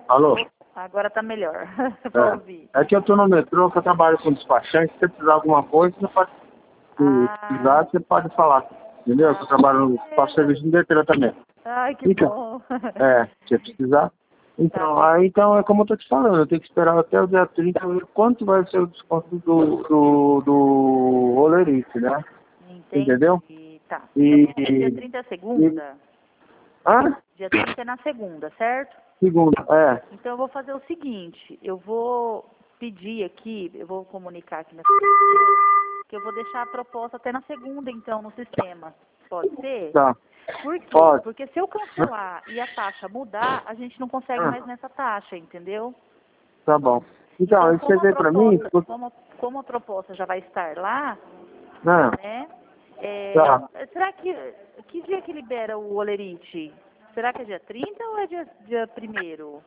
Alô? Agora tá melhor. Vou ouvir. É que eu tô no metrô, que eu trabalho com despachante. Se você precisar de alguma coisa, você pode precisar, você pode falar. Entendeu? Eu trabalho no serviço de letreiro também. Ai, que bom. Se você precisar. Então, então é como eu tô te falando, eu tenho que esperar até o dia 30 ver quanto vai ser o desconto do Olerite, né? Entendeu? Tá. E, dia 30 é segunda? Dia 30 é na segunda, certo? Segunda, Então eu vou fazer o seguinte, eu vou pedir aqui, eu vou comunicar aqui na que eu vou deixar a proposta até na segunda, então, no sistema. Pode ser? Tá. Por quê? Pode. Porque se eu cancelar e a taxa mudar, a gente não consegue mais nessa taxa, entendeu? Tá bom. Então você vê pra mim... Como a proposta já vai estar lá, né? Será que dia que libera o Olerite? Será que é dia 30 ou é dia 1º?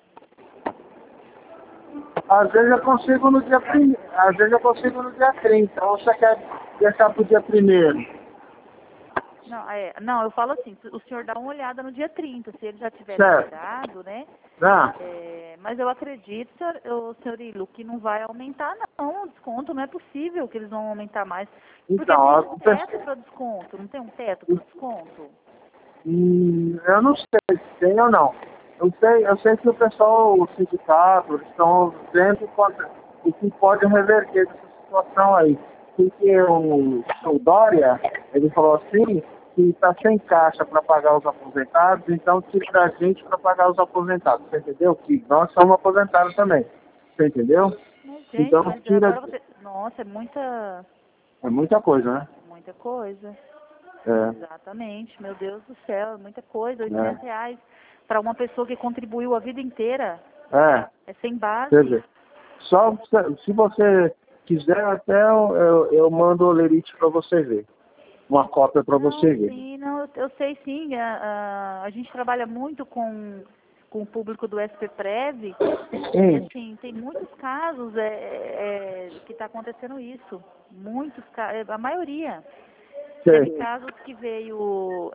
Às vezes eu consigo no dia 1º, às vezes eu consigo no dia 30, ou você quer deixar pro dia 1º? Não, eu falo assim, o senhor dá uma olhada no dia 30, se ele já tiver liberado, né? Mas eu acredito, senhor Ilo, que não vai aumentar não, o desconto não é possível que eles vão aumentar mais. Porque tem um teto para desconto, não tem um teto para desconto? Eu não sei se tem ou não. Eu sei que o pessoal, o sindicato, eles estão vendo o que pode reverter essa situação aí. Porque o Dória, ele falou assim, que está sem caixa para pagar os aposentados, então tira da gente para pagar os aposentados. Você entendeu? Que nós somos aposentados também. Você entendeu? Mas, gente, então, tira... agora você... Nossa, é muita... É muita coisa, né? Muita coisa. É. Exatamente, meu Deus do céu, é muita coisa, R$800 para uma pessoa que contribuiu a vida inteira. É sem base. Quer dizer, só se você quiser, até eu mando o Olerite para você ver. Uma cópia para você ver. Sim, não, eu sei sim. A gente trabalha muito com o público do SPPrev. E assim, tem muitos casos que está acontecendo isso. Muitos casos, a maioria. Teve casos que veio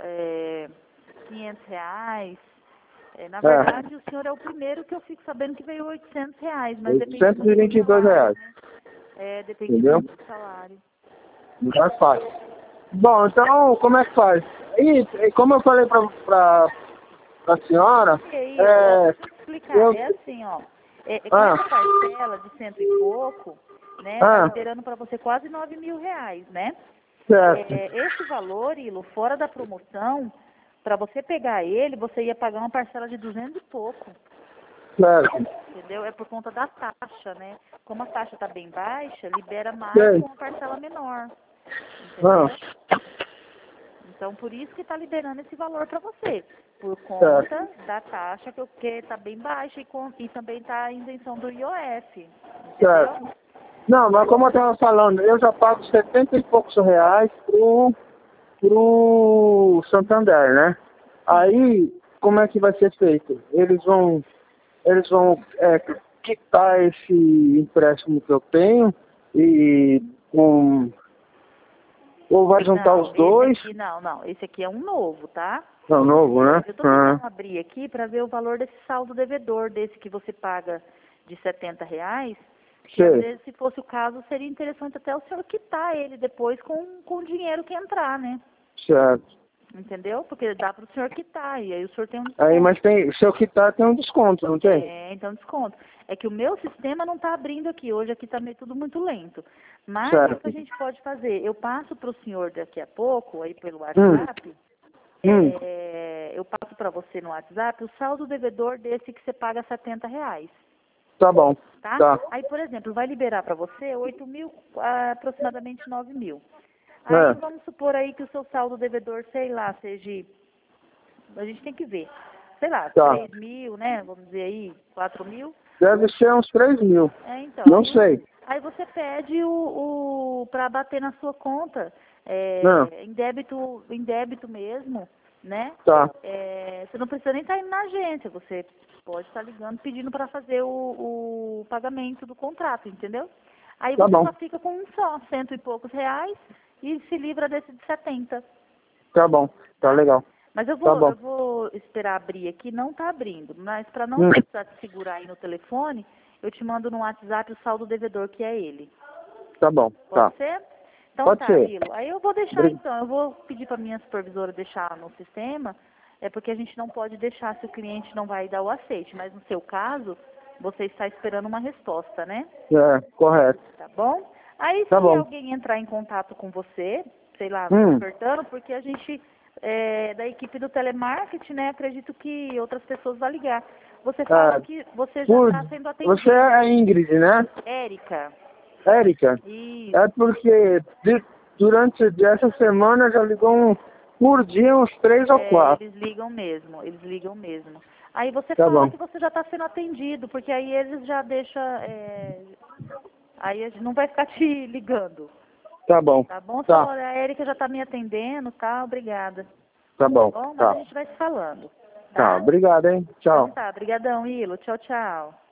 R$500. Na verdade, o senhor é o primeiro que eu fico sabendo que veio R$800, mas depende R$822. do salário, né? Depende do salário. Não é fácil. Bom, então, como é que faz? E como eu falei pra senhora... Deixa eu explicar. É assim, ó. Com essa parcela de 100 e pouco, né? Tá liberando para você quase R$9.000, né? Esse valor, Ilo, fora da promoção, para você pegar ele, você ia pagar uma parcela de 200 e pouco. Entendeu? É por conta da taxa, né? Como a taxa está bem baixa, libera mais com uma parcela menor. Entendeu? Então, por isso que está liberando esse valor para você. Por conta da taxa que está bem baixa e também está a isenção do IOF. Entendeu? Não, mas como eu estava falando, eu já pago 70 e poucos reais pro Santander, né? Aí, como é que vai ser feito? Eles vão quitar esse empréstimo que eu tenho ou vai juntar os dois? Esse aqui é um novo, tá? É um novo, né? Eu tô tentando abrir aqui para ver o valor desse saldo devedor, desse que você paga de R$70. Que às vezes, se fosse o caso, seria interessante até o senhor quitar ele depois com o dinheiro que entrar, né? Certo. Entendeu? Porque dá para o senhor quitar, e aí o senhor tem um desconto. Aí, mas se eu quitar, tem um desconto, não tem? Então desconto. É que o meu sistema não está abrindo aqui, hoje aqui está tudo muito lento. Mas o que a gente pode fazer? Eu passo para o senhor daqui a pouco, aí pelo WhatsApp, eu passo para você no WhatsApp o saldo devedor desse que você paga R$70. Tá bom. Tá? Aí, por exemplo, vai liberar para você 8.000, aproximadamente 9.000. Aí vamos supor aí que o seu saldo devedor, sei lá, seja... A gente tem que ver. Sei lá, 3.000, né? Vamos dizer aí, 4.000. Deve ser uns 3.000. Então. Não sei. Aí você pede para bater na sua conta. Em débito mesmo, né? Você não precisa nem estar indo na agência. Você pode estar ligando, pedindo para fazer o pagamento do contrato, entendeu? Aí você só fica com só, 100 e poucos reais, e se livra desse de 70. Tá bom, tá legal. Mas eu vou esperar abrir aqui, não tá abrindo. Mas para não precisar te segurar aí no telefone, eu te mando no WhatsApp o saldo devedor, que é ele. Tá bom, Pode ser? Então Pode tá, ser. Lilo. Aí eu vou deixar então, eu vou pedir para minha supervisora deixar no sistema, porque a gente não pode deixar se o cliente não vai dar o aceite. Mas no seu caso, você está esperando uma resposta, né? Correto. Tá bom? Aí Tá se bom. alguém entrar em contato com você, sei lá, ofertando, porque a gente, da equipe do telemarketing, né, acredito que outras pessoas vão ligar. Você fala que você já está sendo atendido. Você é a Ingrid, né? Érica. Érica? Isso. É porque durante essa semana já ligou por dia uns 3 ou 4. Eles ligam mesmo. Aí você Tá fala bom. que você já está sendo atendido, porque aí eles já deixam, aí a gente não vai ficar te ligando. Tá bom. Tá bom? Você fala, olha, a Érica já está me atendendo, tá? Obrigada. Tá bom. Tá bom? Mas a gente vai se falando. Tá, obrigado, hein? Tchau. Então tá, brigadão, Ilo. Tchau, tchau.